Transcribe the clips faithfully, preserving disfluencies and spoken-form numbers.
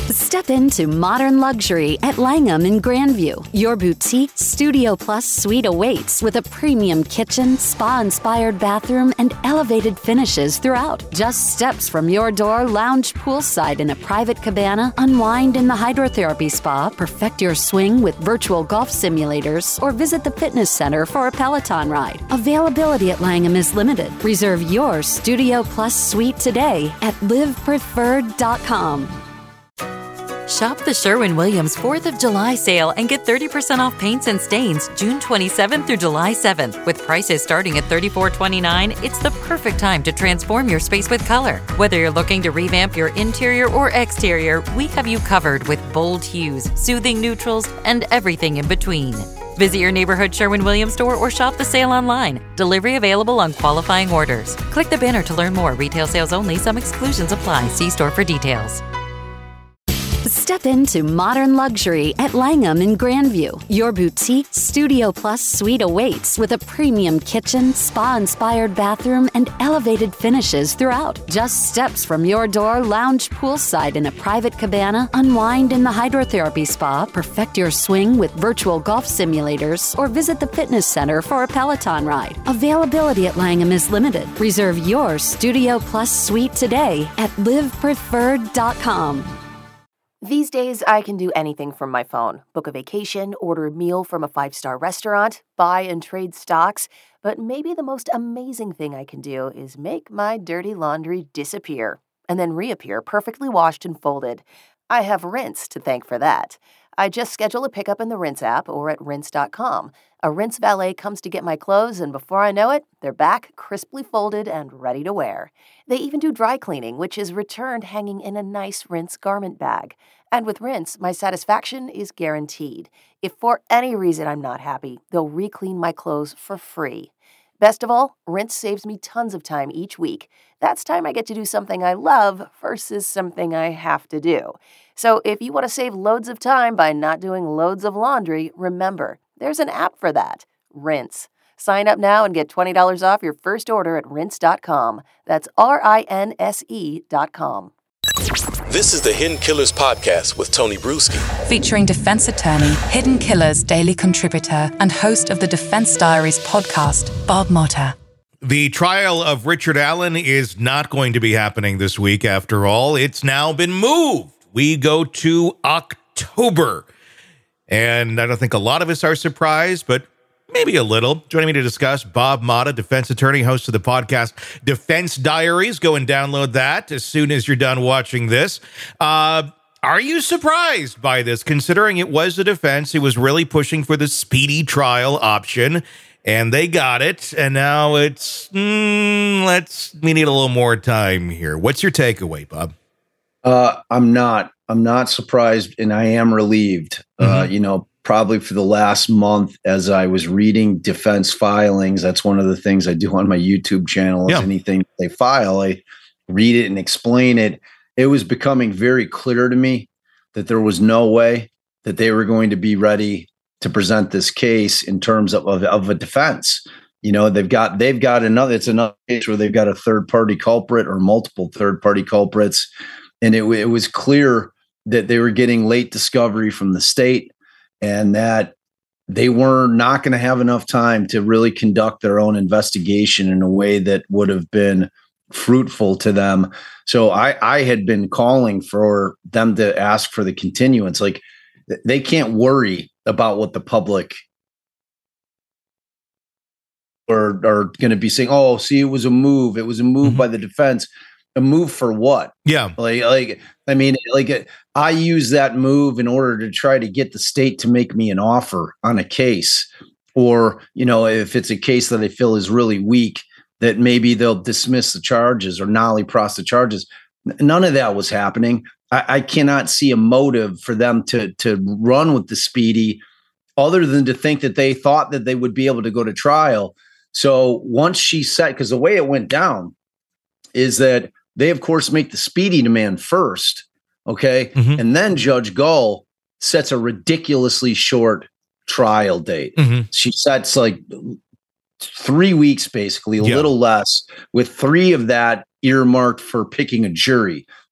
Step into modern luxury at Langham in Grandview. Your boutique Studio Plus suite awaits with a premium kitchen, spa-inspired bathroom, and elevated finishes throughout. Just steps from your door, lounge poolside in a private cabana, unwind in the hydrotherapy spa, perfect your swing with virtual golf simulators, or visit the fitness center for a Peloton ride. Availability at Langham is limited. Reserve your Studio Plus suite today at live preferred dot com. Shop the Sherwin-Williams fourth of July sale and get thirty percent off paints and stains June twenty-seventh through July seventh. With prices starting at thirty-four twenty-nine, it's the perfect time to transform your space with color. Whether you're looking to revamp your interior or exterior, we have you covered with bold hues, soothing neutrals, and everything in between. Visit your neighborhood Sherwin-Williams store or shop the sale online. Delivery available on qualifying orders. Click the banner to learn more. Retail sales only. Some exclusions apply. See store for details. Step into modern luxury at Langham in Grandview. Your boutique Studio Plus suite awaits with a premium kitchen, spa-inspired bathroom, and elevated finishes throughout. Just steps from your door, lounge poolside in a private cabana, unwind in the hydrotherapy spa, perfect your swing with virtual golf simulators, or visit the fitness center for a Peloton ride. Availability at Langham is limited. Reserve your Studio Plus suite today at live preferred dot com. These days, I can do anything from my phone. Book a vacation, order a meal from a five-star restaurant, buy and trade stocks. But maybe the most amazing thing I can do is make my dirty laundry disappear and then reappear perfectly washed and folded. I have Rinse to thank for that. I just schedule a pickup in the Rinse app or at rinse dot com. A Rinse valet comes to get my clothes, and before I know it, they're back, crisply folded and ready to wear. They even do dry cleaning, which is returned hanging in a nice Rinse garment bag. And with Rinse, my satisfaction is guaranteed. If for any reason I'm not happy, they'll re-clean my clothes for free. Best of all, Rinse saves me tons of time each week. That's time I get to do something I love versus something I have to do. So if you want to save loads of time by not doing loads of laundry, remember, there's an app for that, Rinse. Sign up now and get twenty dollars off your first order at rinse dot com. That's R I N S E dot com. This is the Hidden Killers Podcast with Tony Bruschi. Featuring defense attorney, Hidden Killers daily contributor, and host of the Defense Diaries podcast, Bob Motta. The trial of Richard Allen is not going to be happening this week after all. It's now been moved. We go to October. And I don't think a lot of us are surprised, but maybe a little. Joining me to discuss, Bob Motta, defense attorney, host of the podcast Defense Diaries. Go and download that as soon as you're done watching this. Uh, are you surprised by this, considering it was the defense? He was really pushing for the speedy trial option, and they got it. And now it's, mm, let's, we need a little more time here. What's your takeaway, Bob? Uh, I'm not. I'm not surprised, and I am relieved. Mm-hmm. Uh, you know, probably for the last month, as I was reading defense filings, that's one of the things I do on my YouTube channel. Is yeah. Anything they file, I read it and explain it. It was becoming very clear to me that there was no way that they were going to be ready to present this case in terms of, of, of a defense. You know, they've got they've got another. It's another case where they've got a third party culprit or multiple third party culprits. And it, it was clear that they were getting late discovery from the state and that they were not going to have enough time to really conduct their own investigation in a way that would have been fruitful to them. So I, I had been calling for them to ask for the continuance. Like, they can't worry about what the public are, are going to be saying. Oh, see, it was a move. It was a move mm-hmm. by the defense. A move for what? Yeah. Like, like, I mean, like, I use that move in order to try to get the state to make me an offer on a case. Or, you know, if it's a case that I feel is really weak, that maybe they'll dismiss the charges or nolly pros the charges. None of that was happening. I, I cannot see a motive for them to, to run with the speedy other than to think that they thought that they would be able to go to trial. So once she said, because the way it went down is that they, of course, make the speedy demand first, okay? Mm-hmm. And then Judge Gull sets a ridiculously short trial date. Mm-hmm. She sets like three weeks, basically, a yeah. little less, with three of that earmarked for picking a jury.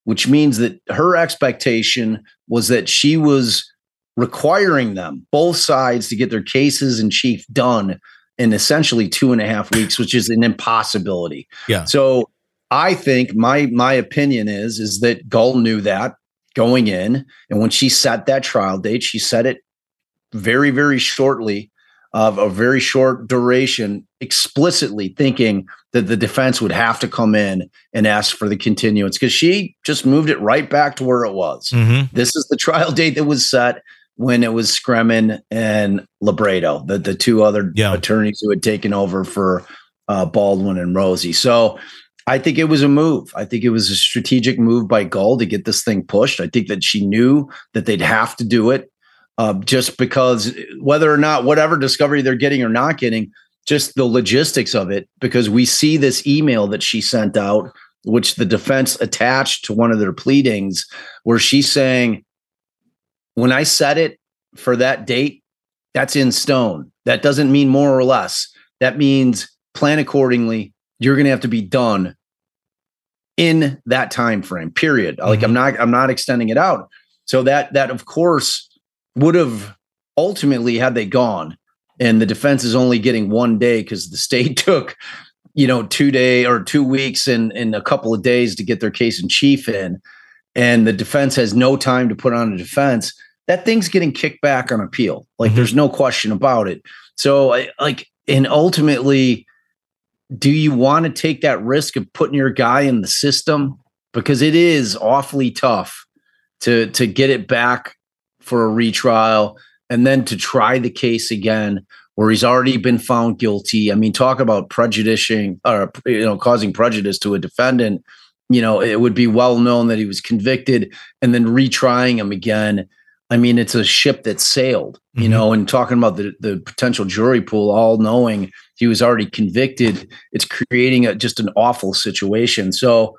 which means that her expectation was that she was requiring them, both sides, to get their cases in chief done in essentially two and a half weeks, which is an impossibility. Yeah. So I think my my opinion is, is that Gull knew that going in. And when she set that trial date, she set it very, very shortly, of a very short duration, explicitly thinking that the defense would have to come in and ask for the continuance, because she just moved it right back to where it was. Mm-hmm. This is the trial date that was set when it was Scremin and Labredo, the, the two other yeah. attorneys who had taken over for uh, Baldwin and Rosie. So I think it was a move. I think it was a strategic move by Gull to get this thing pushed. I think that she knew that they'd have to do it. Uh, just because whether or not whatever discovery they're getting or not getting, just the logistics of it, because we see this email that she sent out, which the defense attached to one of their pleadings, where she's saying, when I set it for that date, that's in stone. That doesn't mean more or less. That means plan accordingly. You're going to have to be done in that time frame, period. Mm-hmm. Like I'm not, I'm not extending it out. So that, that of course, would have ultimately, had they gone, and the defense is only getting one day because the state took, you know, two day or two weeks and, and a couple of days to get their case in chief in, and the defense has no time to put on a defense, that thing's getting kicked back on appeal. Like mm-hmm. there's no question about it. So I, like, and ultimately, do you want to take that risk of putting your guy in the system? Because it is awfully tough to, to get it back for a retrial, and then to try the case again where he's already been found guilty. I mean, talk about prejudicing or, you know, causing prejudice to a defendant. You know, it would be well known that he was convicted, and then retrying him again. I mean, it's a ship that sailed, you mm-hmm. know, and talking about the, the potential jury pool, all knowing he was already convicted, it's creating a, just an awful situation. So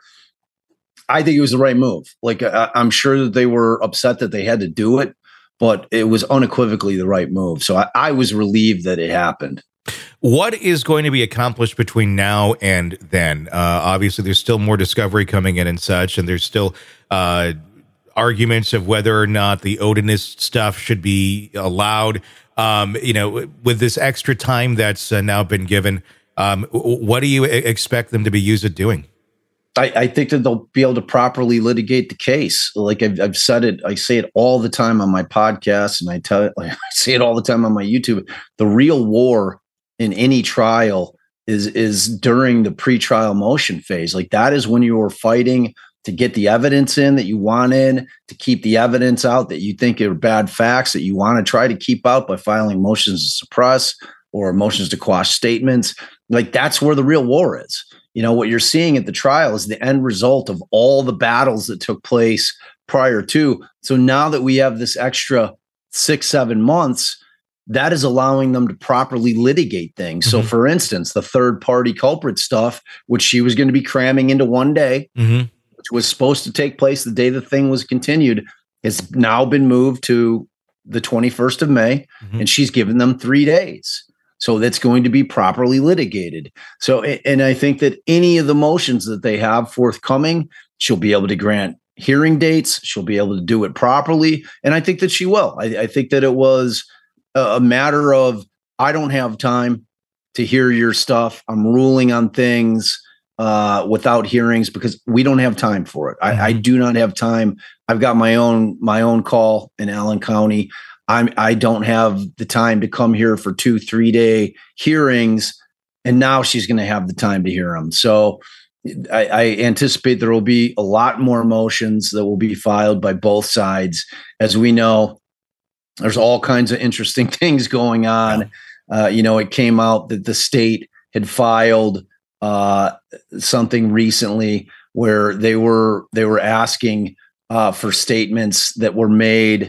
I think it was the right move. Like, I, I'm sure that they were upset that they had to do it, but it was unequivocally the right move. So I, I was relieved that it happened. What is going to be accomplished between now and then? Uh, obviously, there's still more discovery coming in and such, and there's still uh, arguments of whether or not the Odinist stuff should be allowed. Um, you know, with this extra time that's uh, now been given, um, what do you expect them to be used at doing? I, I think that they'll be able to properly litigate the case. Like I've, I've said it, I say it all the time on my podcast, and I tell it, like, I say it all the time on my YouTube. The real war in any trial is is during the pretrial motion phase. Like that is when you are fighting to get the evidence in that you want in, to keep the evidence out that you think are bad facts that you want to try to keep out by filing motions to suppress or motions to quash statements. Like that's where the real war is. You know, what you're seeing at the trial is the end result of all the battles that took place prior to. So now that we have this extra six, seven months, that is allowing them to properly litigate things. Mm-hmm. So for instance, the third party culprit stuff, which she was going to be cramming into one day, mm-hmm. which was supposed to take place the day the thing was continued, has now been moved to the twenty-first of May, mm-hmm. and she's given them three days. So that's going to be properly litigated. So, and I think that any of the motions that they have forthcoming, she'll be able to grant hearing dates. She'll be able to do it properly. And I think that she will. I, I think that it was a matter of, I don't have time to hear your stuff. I'm ruling on things uh, without hearings because we don't have time for it. I, I do not have time. I've got my own, my own call in Allen County. I'm, I don't have the time to come here for two, three day hearings. And now she's going to have the time to hear them. So I, I anticipate there will be a lot more motions that will be filed by both sides. As we know, there's all kinds of interesting things going on. Uh, you know, it came out that the state had filed uh, something recently where they were, they were asking uh, for statements that were made,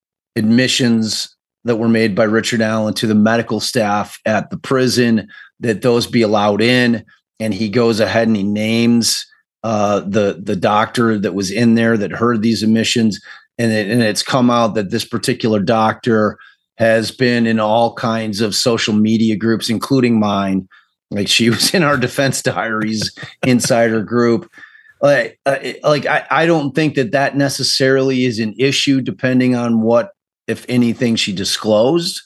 admissions that were made by Richard Allen to the medical staff at the prison, that those be allowed in. And he goes ahead and he names uh, the, the doctor that was in there that heard these admissions. And, it, and it's come out that this particular doctor has been in all kinds of social media groups, including mine. Like she was in our Defense Diaries insider group. like, uh, like I, I don't think that that necessarily is an issue, depending on what, if anything, she disclosed.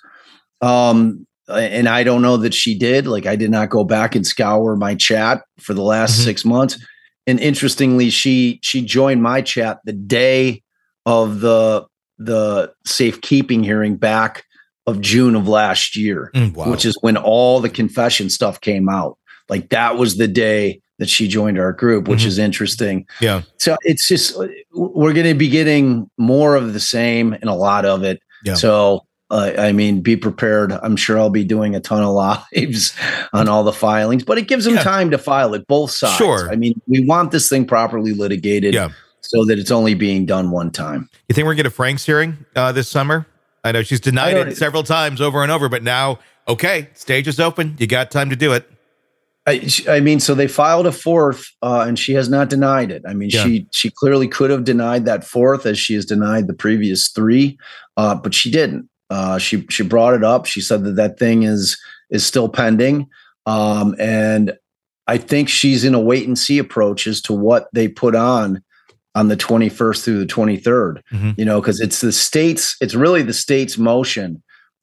Um, and I don't know that she did. Like, I did not go back and scour my chat for the last mm-hmm. six months. And interestingly, she she joined my chat the day of the the safekeeping hearing back of June of last year, mm, wow. which is when all the confession stuff came out. Like, that was the day that she joined our group, which mm-hmm. is interesting. Yeah. So it's just, we're going to be getting more of the same and a lot of it. Yeah. So, uh, I mean, be prepared. I'm sure I'll be doing a ton of lives on all the filings, but it gives them yeah. time to file it, both sides. Sure. I mean, we want this thing properly litigated yeah. so that it's only being done one time. You think we're going to get a Frank's hearing uh, this summer? I know she's denied it several times over and over, but now, okay, stage is open. You got time to do it. I, I mean, so they filed a fourth, uh, and she has not denied it. I mean, yeah. she she clearly could have denied that fourth, as she has denied the previous three, uh, but she didn't. Uh, she she brought it up. She said that that thing is is still pending, um, and I think she's in a wait and see approach as to what they put on on the twenty-first through the twenty-third. Mm-hmm. You know, because it's the state's, it's really the state's motion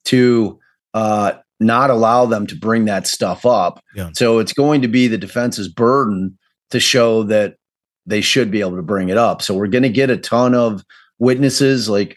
to uh, not allow them to bring that stuff up. Yeah. So it's going to be the defense's burden to show that they should be able to bring it up. So we're going to get a ton of witnesses. Like,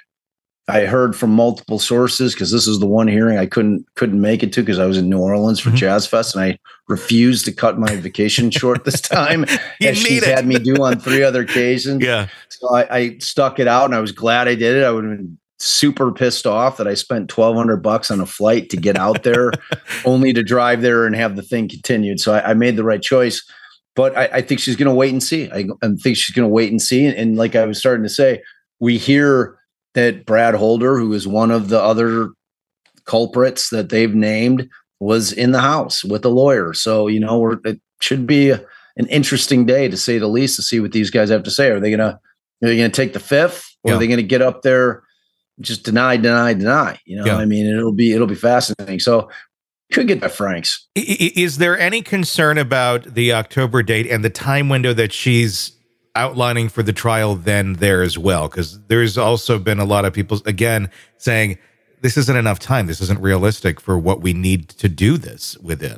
I heard from multiple sources, because this is the one hearing I couldn't couldn't make it to because I was in New Orleans for mm-hmm. Jazz Fest, and I refused to cut my vacation short this time, as she's it. had me do on three other occasions. Yeah, so I, I stuck it out, and I was glad I did it. I would have been super pissed off that I spent twelve hundred bucks on a flight to get out there, only to drive there and have the thing continued. So I, I made the right choice. But I, I think she's going to wait and see. I, I think she's going to wait and see. And, and like I was starting to say, we hear that Brad Holder, who is one of the other culprits that they've named, was in the house with a lawyer. So, you know, we're, it should be a, an interesting day, to say the least, to see what these guys have to say. Are they going to, are they going to take the fifth, or yeah. are they going to get up there, just deny, deny, deny? You know, yeah. I mean, it'll be, it'll be fascinating. So could get by Frank's. Is there any concern about the October date and the time window that she's outlining for the trial then there as well? Because there's also been a lot of people, again, saying this isn't enough time. This isn't realistic for what we need to do this within.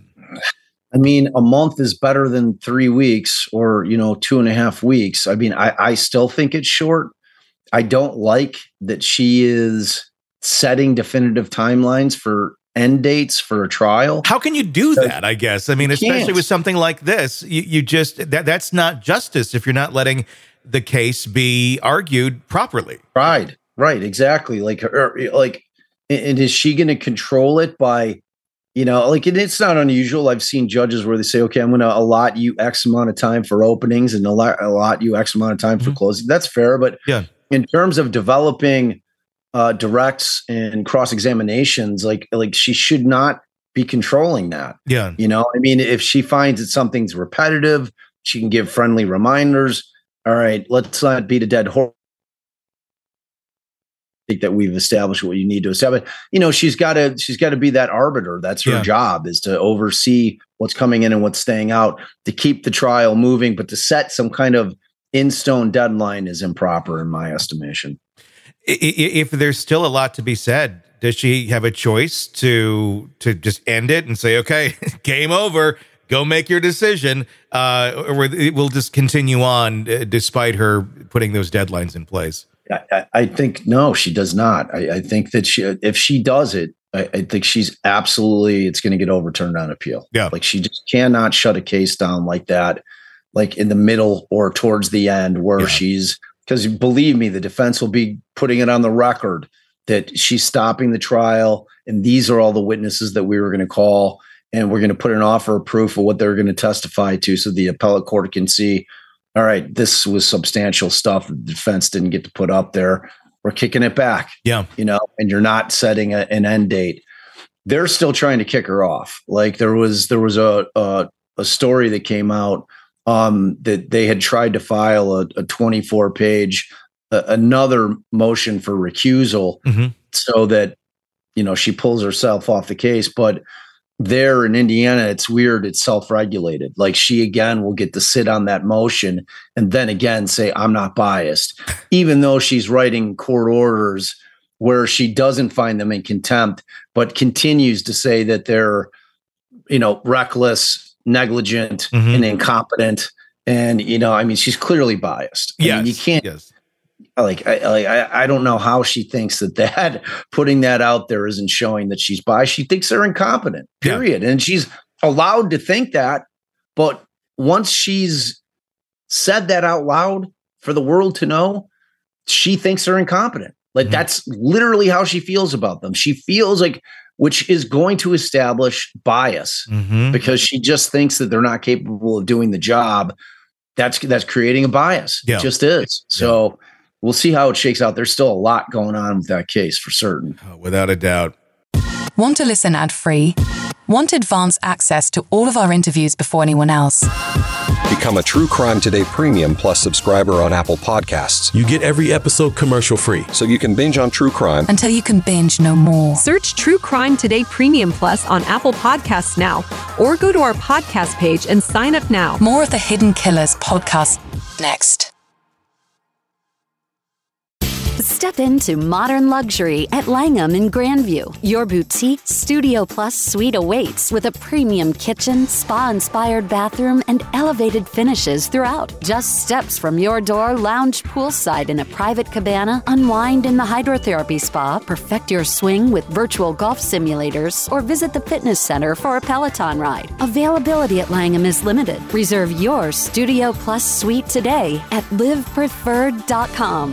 I mean, a month is better than three weeks or, you know, two and a half weeks. I mean, I, I still think it's short. I don't like that she is setting definitive timelines for end dates for a trial. How can you do that, I guess? I mean, especially can't. with something like this, you, you just, that that's not justice if you're not letting the case be argued properly. Right, right, exactly. Like, or, like, and is she going to control it by, you know, like, and it's not unusual. I've seen judges where they say, okay, I'm going to allot you X amount of time for openings and allot, allot you X amount of time for mm-hmm. closing. That's fair. But yeah. in terms of developing Uh, directs and cross examinations, like like she should not be controlling that. Yeah, you know, I mean, if she finds that something's repetitive, she can give friendly reminders. All right, let's not beat a dead horse. I think that we've established what you need to establish. You know, she's got to she's got to be that arbiter. That's her yeah. job, is to oversee what's coming in and what's staying out, to keep the trial moving. But to set some kind of in stone deadline is improper in my estimation. If there's still a lot to be said, does she have a choice to to just end it and say, okay, game over, go make your decision, uh, or it will just continue on uh, despite her putting those deadlines in place? I, I think no, she does not. I, I think that she, if she does it, I, I think she's absolutely, it's going to get overturned on appeal. Yeah, like she just cannot shut a case down like that, like in the middle or towards the end where yeah. she's. Because believe me, the defense will be putting it on the record that she's stopping the trial, and these are all the witnesses that we were going to call, and we're going to put an offer of proof of what they're going to testify to, so the appellate court can see, all right, this was substantial stuff the defense didn't get to put up there. We're kicking it back. Yeah, you know, and you're not setting a, an end date. They're still trying to kick her off. Like there was there was a a, a story that came out. Um, that they had tried to file a, a twenty-four page, uh, another motion for recusal, mm-hmm. so that, you know, she pulls herself off the case. But there in Indiana, it's weird. It's self-regulated. Like she, again, will get to sit on that motion and then again say, I'm not biased, even though she's writing court orders where she doesn't find them in contempt, but continues to say that they're, you know, reckless, negligent, mm-hmm. and incompetent. And, you know, I mean, she's clearly biased. I yes. mean, you can't, yes. like, I, like, I, I don't know how she thinks that that putting that out there isn't showing that she's biased. She thinks they're incompetent, period. Yeah. And she's allowed to think that. But once she's said that out loud for the world to know, she thinks they're incompetent. Like mm-hmm. that's literally how she feels about them. She feels like, which is going to establish bias mm-hmm. because she just thinks that they're not capable of doing the job. That's that's creating a bias. Yeah. It just is. So yeah. we'll see how it shakes out. There's still a lot going on with that case for certain. Oh, without a doubt. Want to listen ad-free? Want advanced access to all of our interviews before anyone else? Become a True Crime Today Premium Plus subscriber on Apple Podcasts. You get every episode commercial-free. So you can binge on true crime until you can binge no more. Search True Crime Today Premium Plus on Apple Podcasts now, or go to our podcast page and sign up now. More of the Hidden Killers podcast next. Step into modern luxury at Langham in Grandview. Your boutique Studio Plus suite awaits with a premium kitchen, spa-inspired bathroom, and elevated finishes throughout. Just steps from your door, lounge poolside in a private cabana, unwind in the hydrotherapy spa, perfect your swing with virtual golf simulators, or visit the fitness center for a Peloton ride. Availability at Langham is limited. Reserve your Studio Plus suite today at live preferred dot com.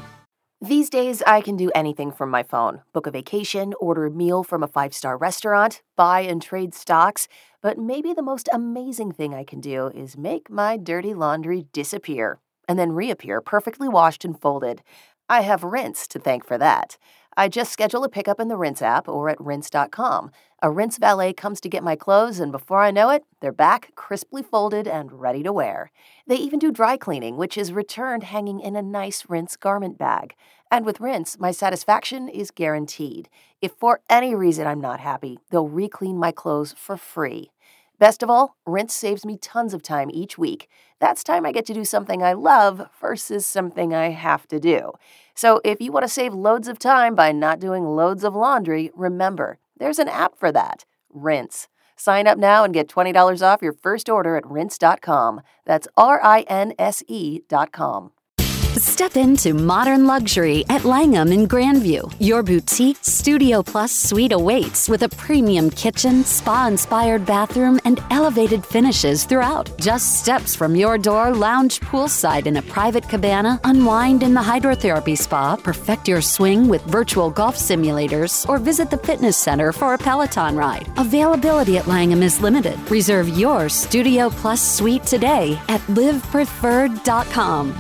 These days, I can do anything from my phone. Book a vacation, order a meal from a five-star restaurant, buy and trade stocks. But maybe the most amazing thing I can do is make my dirty laundry disappear and then reappear perfectly washed and folded. I have Rinse to thank for that. I just schedule a pickup in the Rinse app or at rinse dot com. A Rinse valet comes to get my clothes, and before I know it, they're back, crisply folded and ready to wear. They even do dry cleaning, which is returned hanging in a nice Rinse garment bag. And with Rinse, my satisfaction is guaranteed. If for any reason I'm not happy, they'll re-clean my clothes for free. Best of all, Rinse saves me tons of time each week. That's time I get to do something I love versus something I have to do. So if you want to save loads of time by not doing loads of laundry, remember, there's an app for that, Rinse. Sign up now and get twenty dollars off your first order at rinse dot com. That's R I N S E dot com. Step into modern luxury at Langham in Grandview. Your boutique Studio Plus suite awaits with a premium kitchen, spa-inspired bathroom, and elevated finishes throughout. Just steps from your door, lounge poolside in a private cabana, unwind in the hydrotherapy spa, perfect your swing with virtual golf simulators, or visit the fitness center for a Peloton ride. Availability at Langham is limited. Reserve your Studio Plus suite today at live preferred dot com.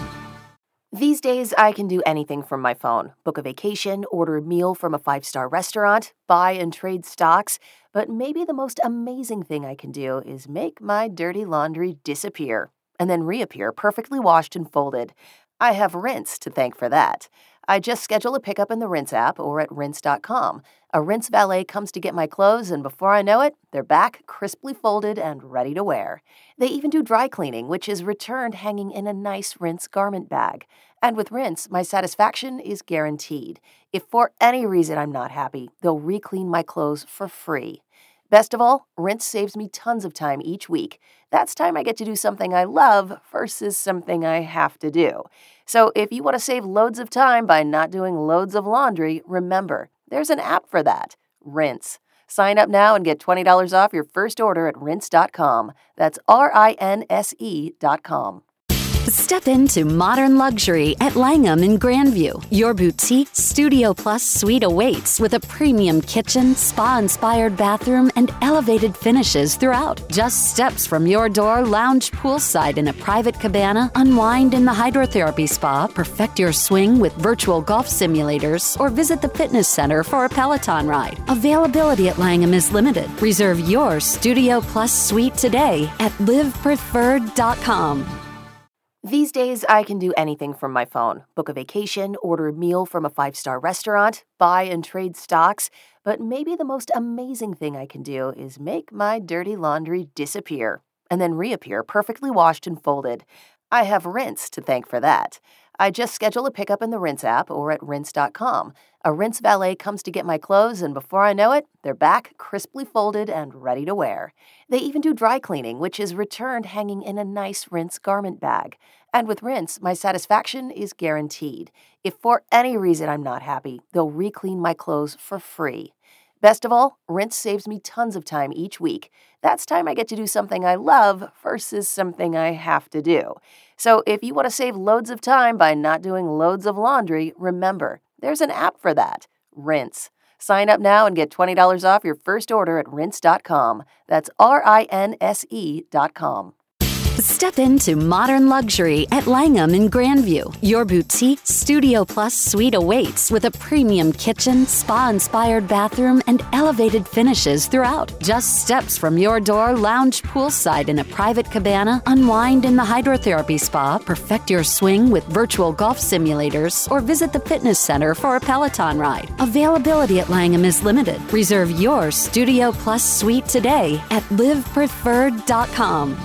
These days, I can do anything from my phone. Book a vacation, order a meal from a five-star restaurant, buy and trade stocks. But maybe the most amazing thing I can do is make my dirty laundry disappear and then reappear perfectly washed and folded. I have Rinse to thank for that. I just schedule a pickup in the Rinse app or at rinse dot com. A Rinse valet comes to get my clothes, and before I know it, they're back, crisply folded and ready to wear. They even do dry cleaning, which is returned hanging in a nice Rinse garment bag. And with Rinse, my satisfaction is guaranteed. If for any reason I'm not happy, they'll re-clean my clothes for free. Best of all, Rinse saves me tons of time each week. That's time I get to do something I love versus something I have to do. So if you want to save loads of time by not doing loads of laundry, remember, there's an app for that, Rinse. Sign up now and get twenty dollars off your first order at rinse dot com. That's R I N S E dot com. Step into modern luxury at Langham in Grandview. Your boutique Studio Plus suite awaits with a premium kitchen, spa-inspired bathroom, and elevated finishes throughout. Just steps from your door, lounge poolside in a private cabana, unwind in the hydrotherapy spa, perfect your swing with virtual golf simulators, or visit the fitness center for a Peloton ride. Availability at Langham is limited. Reserve your Studio Plus suite today at live preferred dot com. These days, I can do anything from my phone. Book a vacation, order a meal from a five-star restaurant, buy and trade stocks. But maybe the most amazing thing I can do is make my dirty laundry disappear and then reappear perfectly washed and folded. I have Rinse to thank for that. I just schedule a pickup in the Rinse app or at rinse dot com. A Rinse valet comes to get my clothes, and before I know it, they're back, crisply folded and ready to wear. They even do dry cleaning, which is returned hanging in a nice Rinse garment bag. And with Rinse, my satisfaction is guaranteed. If for any reason I'm not happy, they'll re-clean my clothes for free. Best of all, Rinse saves me tons of time each week. That's time I get to do something I love versus something I have to do. So if you want to save loads of time by not doing loads of laundry, remember, there's an app for that, Rinse. Sign up now and get twenty dollars off your first order at rinse dot com. That's R I N S E dot com. Step into modern luxury at Langham in Grandview. Your boutique Studio Plus suite awaits with a premium kitchen, spa-inspired bathroom, and elevated finishes throughout. Just steps from your door, lounge poolside in a private cabana, unwind in the hydrotherapy spa, perfect your swing with virtual golf simulators, or visit the fitness center for a Peloton ride. Availability at Langham is limited. Reserve your Studio Plus suite today at live preferred dot com.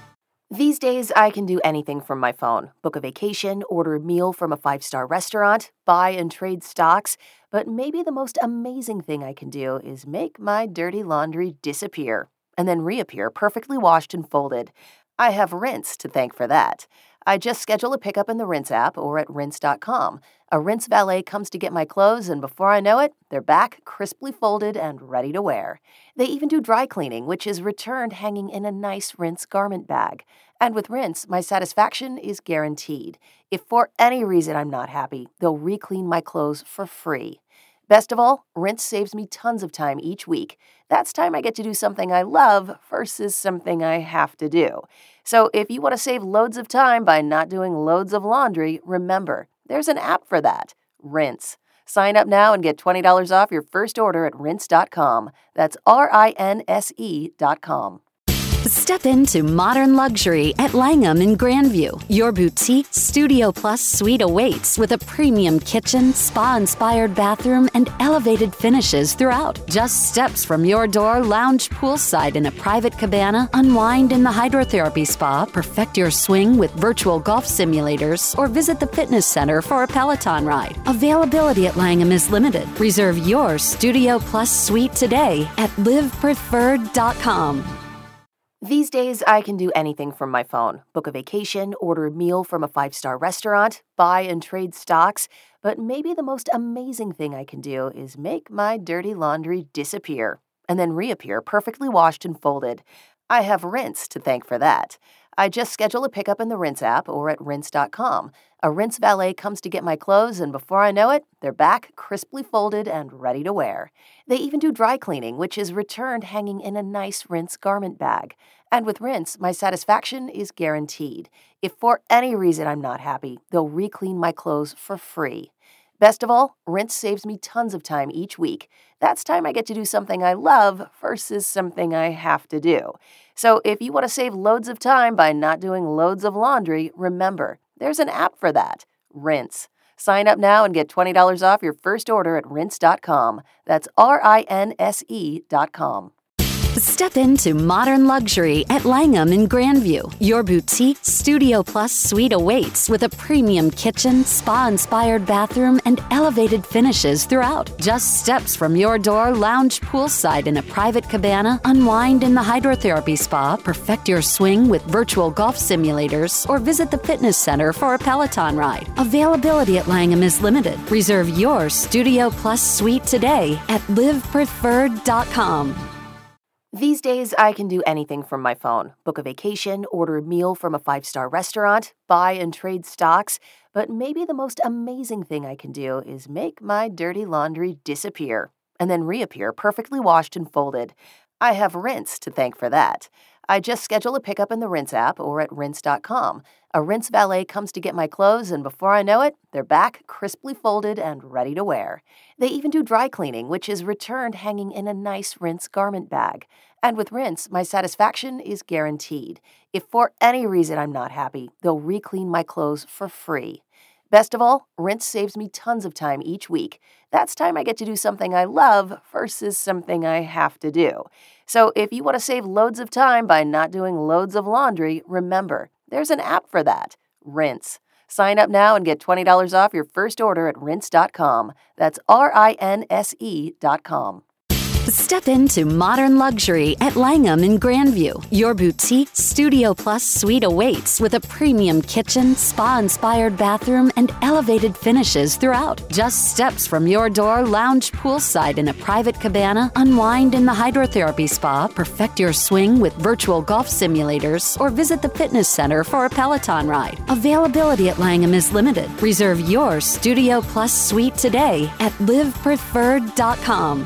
These days, I can do anything from my phone. Book a vacation, order a meal from a five-star restaurant, buy and trade stocks. But maybe the most amazing thing I can do is make my dirty laundry disappear and then reappear perfectly washed and folded. I have Rinse to thank for that. I just schedule a pickup in the Rinse app or at rinse dot com. A Rinse valet comes to get my clothes, and before I know it, they're back, crisply folded and ready to wear. They even do dry cleaning, which is returned hanging in a nice Rinse garment bag. And with Rinse, my satisfaction is guaranteed. If for any reason I'm not happy, they'll re-clean my clothes for free. Best of all, Rinse saves me tons of time each week. That's time I get to do something I love versus something I have to do. So if you want to save loads of time by not doing loads of laundry, remember, there's an app for that, Rinse. Sign up now and get twenty dollars off your first order at rinse dot com. That's R I N S E dot com. Step into modern luxury at Langham in Grandview. Your boutique Studio Plus suite awaits with a premium kitchen, spa-inspired bathroom, and elevated finishes throughout. Just steps from your door, lounge poolside in a private cabana, unwind in the hydrotherapy spa, perfect your swing with virtual golf simulators, or visit the fitness center for a Peloton ride. Availability at Langham is limited. Reserve your Studio Plus suite today at live preferred dot com. These days, I can do anything from my phone. Book a vacation, order a meal from a five-star restaurant, buy and trade stocks. But maybe the most amazing thing I can do is make my dirty laundry disappear and then reappear perfectly washed and folded. I have Rinse to thank for that. I just schedule a pickup in the Rinse app or at rinse dot com. A Rinse valet comes to get my clothes, and before I know it, they're back, crisply folded and ready to wear. They even do dry cleaning, which is returned hanging in a nice Rinse garment bag. And with Rinse, my satisfaction is guaranteed. If for any reason I'm not happy, they'll re-clean my clothes for free. Best of all, Rinse saves me tons of time each week. That's time I get to do something I love versus something I have to do. So if you want to save loads of time by not doing loads of laundry, remember, there's an app for that, Rinse. Sign up now and get twenty dollars off your first order at rinse dot com. That's R I N S E dot com. Step into modern luxury at Langham in Grandview. Your boutique Studio Plus suite awaits with a premium kitchen, spa-inspired bathroom, and elevated finishes throughout. Just steps from your door, lounge poolside in a private cabana, unwind in the hydrotherapy spa, perfect your swing with virtual golf simulators, or visit the fitness center for a Peloton ride. Availability at Langham is limited. Reserve your Studio Plus suite today at live preferred dot com. These days, I can do anything from my phone. Book a vacation, order a meal from a five-star restaurant, buy and trade stocks. But maybe the most amazing thing I can do is make my dirty laundry disappear and then reappear perfectly washed and folded. I have Rinse to thank for that. I just schedule a pickup in the Rinse app or at rinse dot com. A Rinse valet comes to get my clothes, and before I know it, they're back, crisply folded and ready to wear. They even do dry cleaning, which is returned hanging in a nice Rinse garment bag. And with Rinse, my satisfaction is guaranteed. If for any reason I'm not happy, they'll re-clean my clothes for free. Best of all, Rinse saves me tons of time each week. That's time I get to do something I love versus something I have to do. So if you want to save loads of time by not doing loads of laundry, remember, there's an app for that, Rinse. Sign up now and get twenty dollars off your first order at rinse dot com. That's R I N S E dot com. Step into modern luxury at Langham in Grandview. Your boutique Studio Plus suite awaits with a premium kitchen, spa-inspired bathroom, and elevated finishes throughout. Just steps from your door, lounge poolside in a private cabana, unwind in the hydrotherapy spa, perfect your swing with virtual golf simulators, or visit the fitness center for a Peloton ride. Availability at Langham is limited. Reserve your Studio Plus suite today at live preferred dot com.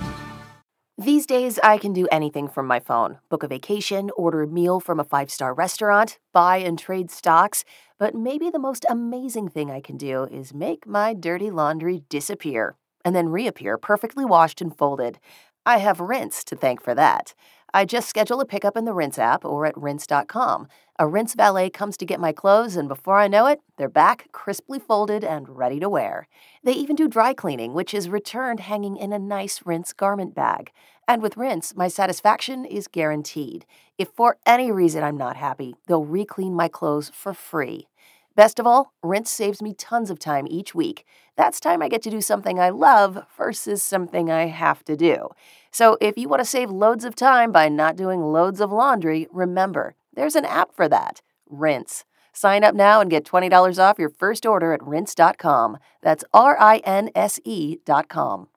These days, I can do anything from my phone. Book a vacation, order a meal from a five-star restaurant, buy and trade stocks. But maybe the most amazing thing I can do is make my dirty laundry disappear and then reappear perfectly washed and folded. I have Rinse to thank for that. I just schedule a pickup in the Rinse app or at rinse dot com. A Rinse valet comes to get my clothes, and before I know it, they're back, crisply folded and ready to wear. They even do dry cleaning, which is returned hanging in a nice Rinse garment bag. And with Rinse, my satisfaction is guaranteed. If for any reason I'm not happy, they'll re-clean my clothes for free. Best of all, Rinse saves me tons of time each week. That's time I get to do something I love versus something I have to do. So if you want to save loads of time by not doing loads of laundry, remember, there's an app for that, Rinse. Sign up now and get twenty dollars off your first order at rinse dot com. That's R I N S E dot com.